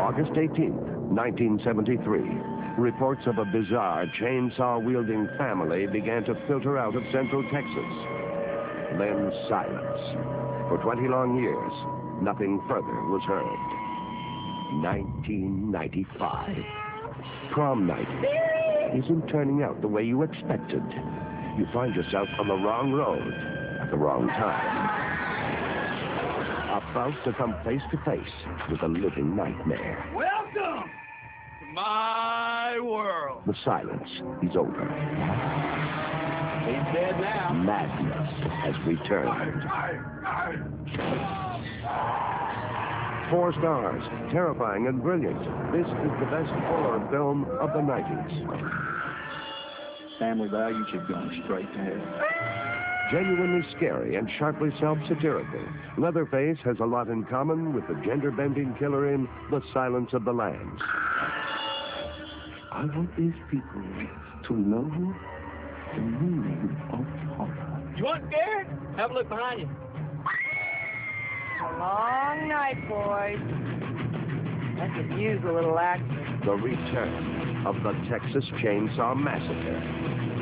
August 18th, 1973. Reports of a bizarre chainsaw-wielding family began to filter out of central Texas. Then silence. For 20 long years, nothing further was heard. 1995. Prom night isn't turning out the way you expected. You find yourself on the wrong road at the wrong time. About to come face to face with a living nightmare. Welcome to my world. The silence is over. He's dead now. Madness has returned. 4 stars, terrifying and brilliant. This is the best horror film of the 90s. Family values have gone straight to hell. Genuinely scary and sharply self-satirical, Leatherface has a lot in common with the gender-bending killer in The Silence of the Lambs. I want these people to know the meaning of horror. You want scared? Have a look behind you. A long night, boys. I could use a little action. The return of the Texas Chainsaw Massacre.